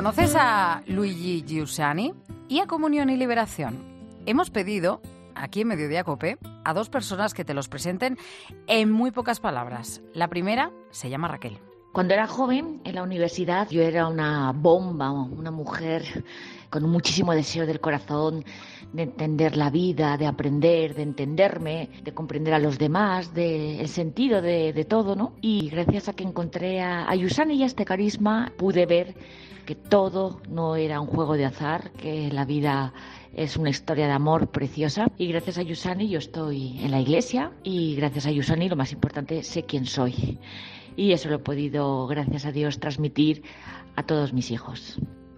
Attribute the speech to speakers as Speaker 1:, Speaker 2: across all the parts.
Speaker 1: ¿Conoces a Luigi Giussani y a Comunión y Liberación? Hemos pedido, aquí en Mediodía COPE, a dos personas que te los presenten en muy pocas palabras. La primera se llama Raquel.
Speaker 2: Cuando era joven, en la universidad, yo era una bomba, una mujer con muchísimo deseo del corazón de entender la vida, de aprender, de entenderme, de comprender a los demás, el sentido de todo, ¿no? Y gracias a que encontré a Giussani y a este carisma, pude ver que todo no era un juego de azar, que la vida es una historia de amor preciosa. Y gracias a Giussani yo estoy en la iglesia y gracias a Giussani, lo más importante, sé quién soy. Y eso lo he podido, gracias a Dios, transmitir a todos mis hijos.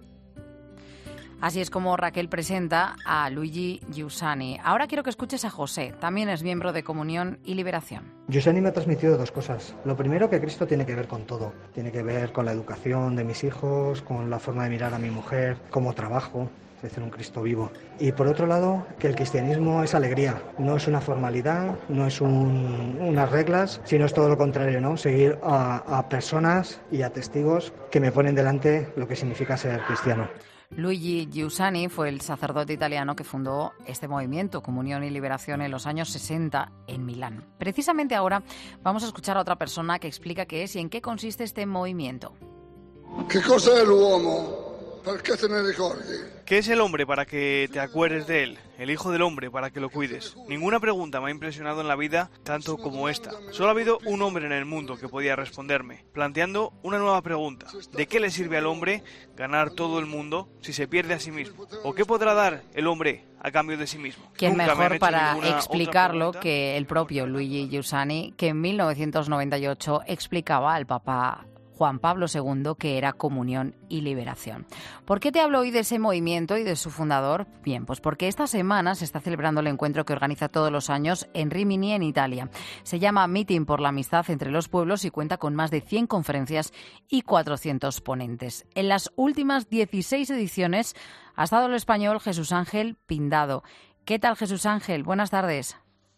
Speaker 1: Así es como Raquel presenta a Luigi Giussani. Ahora quiero que escuches a José, también es miembro de Comunión y Liberación.
Speaker 3: Giussani me ha transmitido dos cosas. Lo primero, que Cristo tiene que ver con todo. Tiene que ver con la educación de mis hijos, con la forma de mirar a mi mujer, cómo trabajo, es decir, un Cristo vivo. Y por otro lado, que el cristianismo es alegría, no es una formalidad, no es unas reglas, sino es todo lo contrario, ¿no? Seguir a personas y a testigos que me ponen delante lo que significa ser cristiano.
Speaker 1: Luigi Giussani fue el sacerdote italiano que fundó este movimiento, Comunión y Liberación, en los años 60 en Milán. Precisamente ahora vamos a escuchar a otra persona que explica qué es y en qué consiste este movimiento.
Speaker 4: ¿Qué cosa es el hombre? ¿Para qué te ne ricordi?
Speaker 5: ¿Qué es el hombre para que te acuerdes de él? El hijo del hombre para que lo cuides. Ninguna pregunta me ha impresionado en la vida tanto como esta. Solo ha habido un hombre en el mundo que podía responderme, planteando una nueva pregunta. ¿De qué le sirve al hombre ganar todo el mundo si se pierde a sí mismo? ¿O qué podrá dar el hombre a cambio de sí mismo?
Speaker 1: ¿Quién mejor para explicarlo que el propio Luigi Giussani, que en 1998 explicaba al Papa Juan Pablo II que era Comunión y Liberación? ¿Por qué te hablo hoy de ese movimiento y de su fundador? Bien, pues porque esta semana se está celebrando el encuentro que organiza todos los años en Rimini, en Italia. Se llama Meeting por la Amistad entre los Pueblos y cuenta con más de 100 conferencias y 400 ponentes. En las últimas 16 ediciones ha estado el español Jesús Ángel Pindado. ¿Qué tal, Jesús Ángel? Buenas tardes.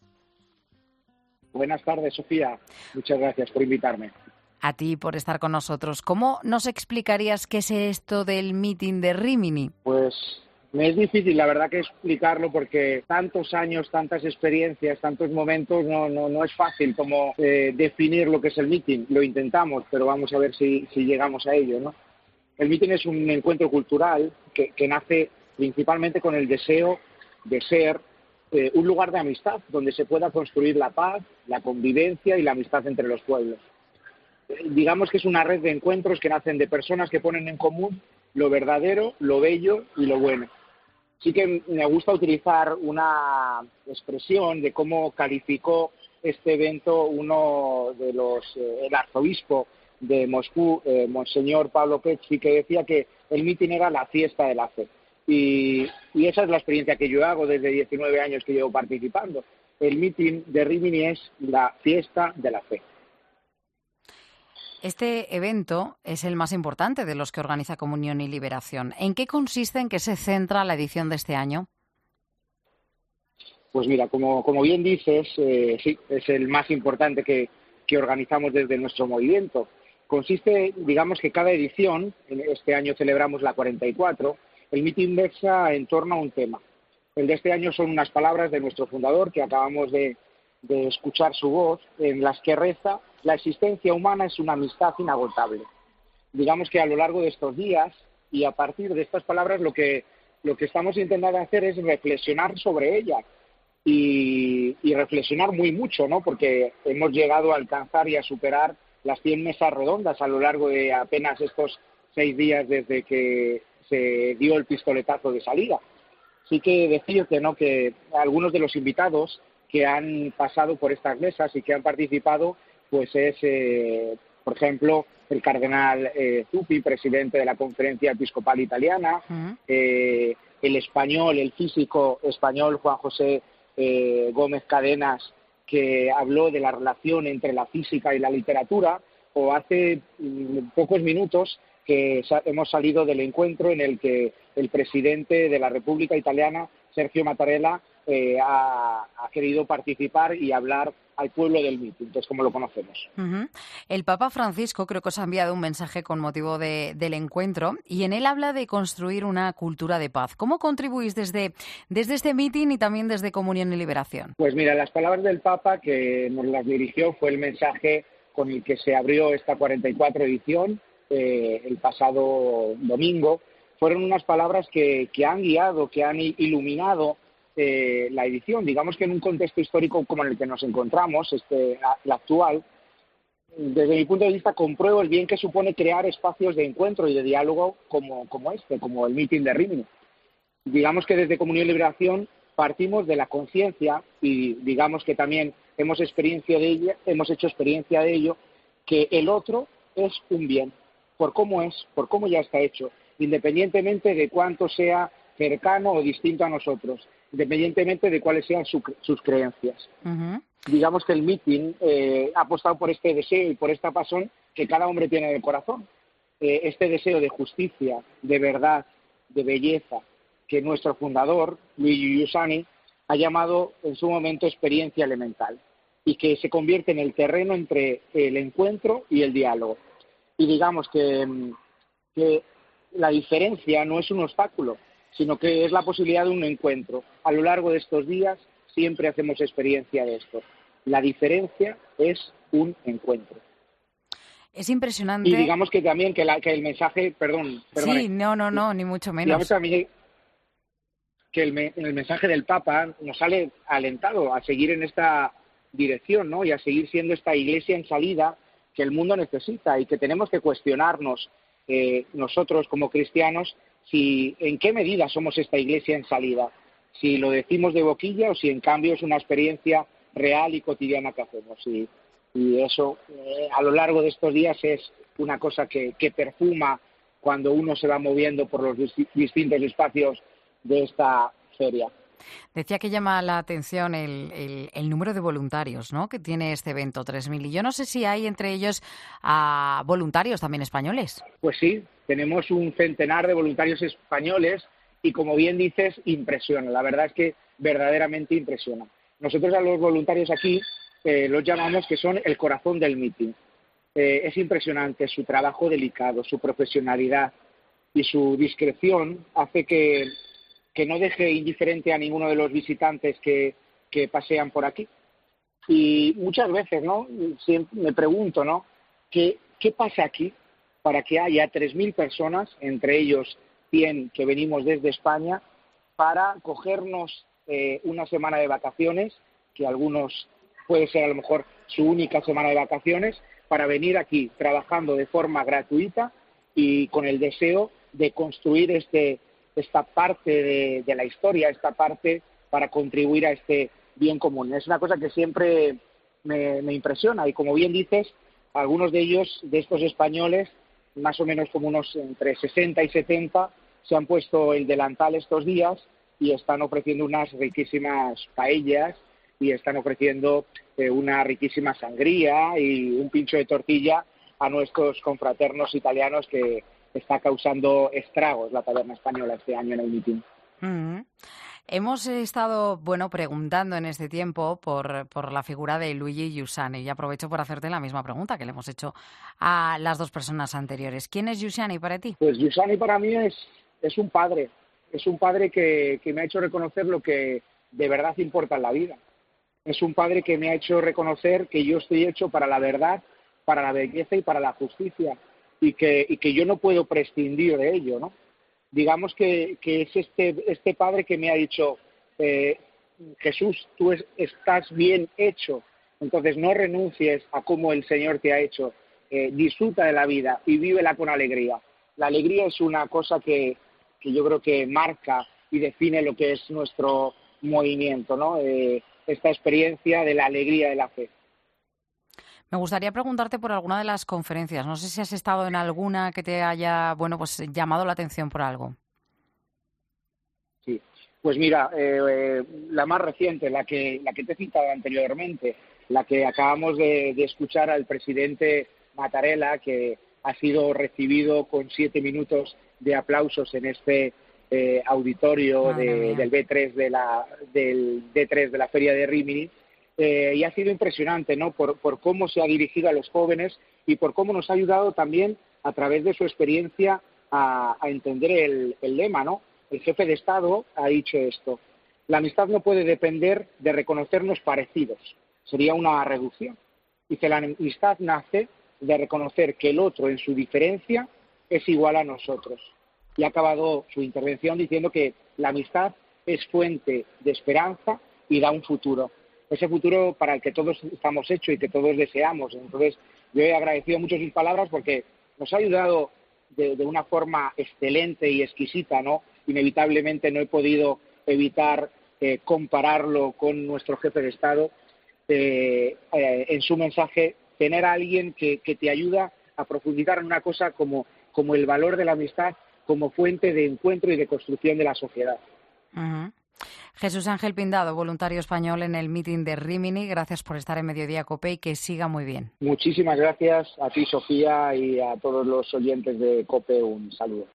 Speaker 6: Buenas tardes, Sofía. Muchas gracias por invitarme.
Speaker 1: A ti por estar con nosotros. ¿Cómo nos explicarías qué es esto del meeting de Rimini?
Speaker 6: Pues me es difícil, la verdad, que explicarlo porque tantos años, tantas experiencias, tantos momentos, no es fácil como definir lo que es el meeting. Lo intentamos, pero vamos a ver si llegamos a ello, ¿no? El meeting es un encuentro cultural que nace principalmente con el deseo de ser un lugar de amistad donde se pueda construir la paz, la convivencia y la amistad entre los pueblos. Digamos que es una red de encuentros que nacen de personas que ponen en común lo verdadero, lo bello y lo bueno. Sí que me gusta utilizar una expresión de cómo calificó este evento el arzobispo de Moscú, Monseñor Pablo Pecci, que decía que el mitin era la fiesta de la fe. Y esa es la experiencia que yo hago desde 19 años que llevo participando. El mitin de Rimini es la fiesta de la fe.
Speaker 1: Este evento es el más importante de los que organiza Comunión y Liberación. ¿En qué consiste, en qué se centra la edición de este año?
Speaker 6: Pues mira, como bien dices, sí, es el más importante que organizamos desde nuestro movimiento. Consiste, digamos que cada edición, este año celebramos la 44, el mitin versa en torno a un tema. El de este año son unas palabras de nuestro fundador, que acabamos de escuchar su voz, en las que reza: la existencia humana es una amistad inagotable. Digamos que a lo largo de estos días y a partir de estas palabras lo que estamos intentando hacer es reflexionar sobre ella y reflexionar muy mucho, ¿no? Porque hemos llegado a alcanzar y a superar las 100 mesas redondas a lo largo de apenas estos 6 días desde que se dio el pistoletazo de salida. Sí que decirte, ¿no?, que algunos de los invitados que han pasado por estas mesas y que han participado, pues es, por ejemplo, el cardenal Zuppi, presidente de la Conferencia Episcopal Italiana, el físico español Juan José Gómez Cadenas, que habló de la relación entre la física y la literatura, o hace pocos minutos que hemos salido del encuentro en el que el presidente de la República Italiana, Sergio Mattarella, ha querido participar y hablar al pueblo del mitin, que es como lo conocemos.
Speaker 1: El Papa Francisco creo que os ha enviado un mensaje con motivo del encuentro y en él habla de construir una cultura de paz. ¿Cómo contribuís desde este mitin y también desde Comunión y Liberación?
Speaker 6: Pues mira, las palabras del Papa que nos las dirigió fue el mensaje con el que se abrió esta 44 edición el pasado domingo. Fueron unas palabras que han guiado, que han iluminado la edición. Digamos que en un contexto histórico como en el que nos encontramos, el actual, desde mi punto de vista compruebo el bien que supone crear espacios de encuentro y de diálogo como el mitin de Rimini. Digamos que desde Comunión y Liberación partimos de la conciencia y digamos que también hemos hecho experiencia de ello, que el otro es un bien, por cómo ya está hecho, independientemente de cuánto sea cercano o distinto a nosotros, independientemente de cuáles sean sus creencias. Digamos que el mitin ha apostado por este deseo y por esta pasión que cada hombre tiene en el corazón. Este deseo de justicia, de verdad, de belleza, que nuestro fundador, Luigi Giussani, ha llamado en su momento experiencia elemental y que se convierte en el terreno entre el encuentro y el diálogo. Y digamos que la diferencia no es un obstáculo, sino que es la posibilidad de un encuentro. A lo largo de estos días siempre hacemos experiencia de esto. La diferencia es un encuentro.
Speaker 1: Es impresionante.
Speaker 6: Y digamos que también que el mensaje, perdón.
Speaker 1: Sí, no, ni mucho menos.
Speaker 6: Digamos también que el mensaje del Papa nos ha alentado a seguir en esta dirección, ¿no? Y a seguir siendo esta iglesia en salida que el mundo necesita y que tenemos que cuestionarnos nosotros como cristianos en qué medida somos esta iglesia en salida, si lo decimos de boquilla o si en cambio es una experiencia real y cotidiana que hacemos. Y eso a lo largo de estos días es una cosa que perfuma cuando uno se va moviendo por los distintos espacios de esta feria.
Speaker 1: Decía que llama la atención el número de voluntarios, ¿no?, que tiene este evento, 3.000. Y yo no sé si hay entre ellos voluntarios también españoles.
Speaker 6: Pues sí, tenemos un centenar de voluntarios españoles y, como bien dices, impresiona. La verdad es que verdaderamente impresiona. Nosotros a los voluntarios aquí los llamamos que son el corazón del mitin. Es impresionante su trabajo delicado, su profesionalidad y su discreción hace que no deje indiferente a ninguno de los visitantes que pasean por aquí. Y muchas veces, ¿no?, siempre me pregunto, ¿no?, ¿qué pasa aquí para que haya 3.000 personas, entre ellos 100 que venimos desde España, para cogernos una semana de vacaciones, que algunos puede ser a lo mejor su única semana de vacaciones, para venir aquí trabajando de forma gratuita y con el deseo de construir esta parte de la historia, esta parte para contribuir a este bien común? Es una cosa que siempre me impresiona y, como bien dices, algunos de ellos, de estos españoles, más o menos como unos entre 60 y 70, se han puesto el delantal estos días y están ofreciendo unas riquísimas paellas y están ofreciendo una riquísima sangría y un pincho de tortilla a nuestros confraternos italianos, que está causando estragos la taberna española este año en el mitin.
Speaker 1: Hemos estado preguntando en este tiempo por la figura de Luigi Giussani y aprovecho por hacerte la misma pregunta que le hemos hecho a las dos personas anteriores. ¿Quién es Giussani para ti?
Speaker 6: Pues Giussani para mí es un padre. Es un padre que me ha hecho reconocer lo que de verdad importa en la vida. Es un padre que me ha hecho reconocer que yo estoy hecho para la verdad, para la belleza y para la justicia, y que yo no puedo prescindir de ello, ¿no? Digamos que es este padre que me ha dicho, Jesús, tú estás bien hecho, entonces no renuncies a cómo el Señor te ha hecho, disfruta de la vida y vívela con alegría. La alegría es una cosa que yo creo que marca y define lo que es nuestro movimiento, ¿no? Esta experiencia de la alegría de la fe.
Speaker 1: Me gustaría preguntarte por alguna de las conferencias. No sé si has estado en alguna que te haya, llamado la atención por algo.
Speaker 6: Sí, pues mira, la más reciente, la que te he citado anteriormente, la que acabamos de escuchar al presidente Mattarella, que ha sido recibido con 7 minutos de aplausos en este auditorio del B3 del D3 de la Feria de Rímini, y ha sido impresionante, ¿no? Por cómo se ha dirigido a los jóvenes y por cómo nos ha ayudado también a través de su experiencia a entender el lema, ¿no? El jefe de Estado ha dicho esto: la amistad no puede depender de reconocernos parecidos, sería una reducción. Dice, la amistad nace de reconocer que el otro en su diferencia es igual a nosotros. Y ha acabado su intervención diciendo que la amistad es fuente de esperanza y da un futuro. Ese futuro para el que todos estamos hechos y que todos deseamos. Entonces, yo he agradecido mucho sus palabras porque nos ha ayudado de una forma excelente y exquisita, ¿no? Inevitablemente no he podido evitar compararlo con nuestro jefe de Estado. En su mensaje, tener a alguien que te ayuda a profundizar en una cosa como el valor de la amistad como fuente de encuentro y de construcción de la sociedad.
Speaker 1: Uh-huh. Jesús Ángel Pindado, voluntario español en el meeting de Rímini, gracias por estar en Mediodía COPE y que siga muy bien.
Speaker 6: Muchísimas gracias a ti, Sofía, y a todos los oyentes de COPE. Un saludo.